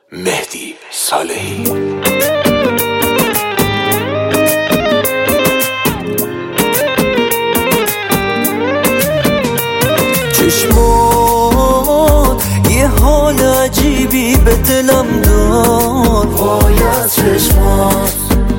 مهدی صالحی. چشمات یه حال عجیبی به دلم داد، وای از چشمات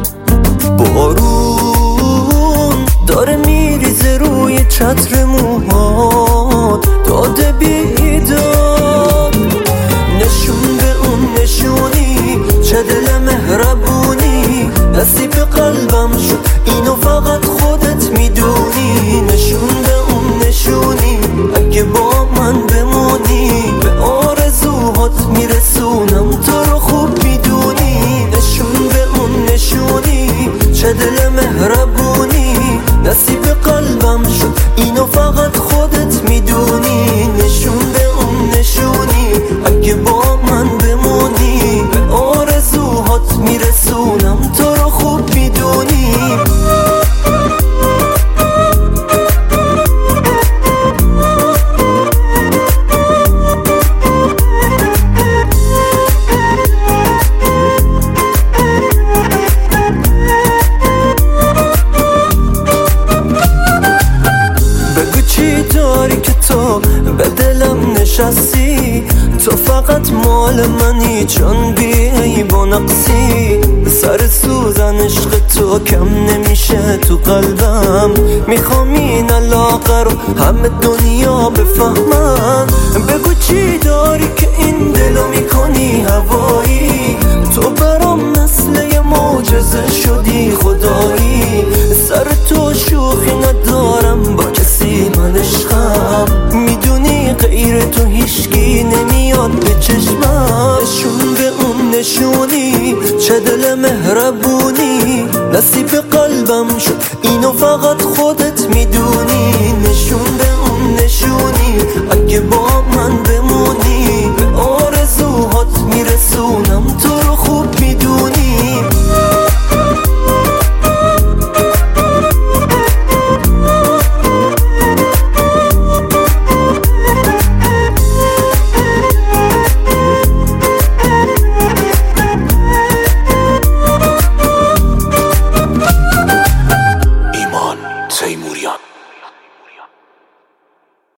بارون داره میریزه روی چتر موهات، داده بیداد نشون به اون نشونی، چه دل مهربونی نصیب قلبم شد، اینو فقط خودت میدونی. نشون به اون نشونی، اگه با من بمونی به آرزوهات میرسونم، تو رو خوب میدونی. نشون به اون نشونی، چه دل مهربونی نصیب قلبم شد، اینو فقط خودت میدونی. نشون به اون نشونی، اگه با من بمونی به آرزوهات میرسونم، تو رو خوب میدونی. بگو چی داری که تو به دلم نشستی، تو فقط مال منی چون بیعیب و نقصی. سر سوزن عشق تو کم نمیشه تو قلبم، میخوام این علاقه رو همه دنیا بفهمن. بگو چی داری که این دلو میکنی هوایی، تو برام مثل یه معجزه شدی خدایی. سر تو شوخی ندارم با کسی، من عشقم میدونی غیر تو هیچکی نمیاد به چشمم. نشون به اون نشونی، چه دل مهربونی نصیب قلبم شد، اینو فقط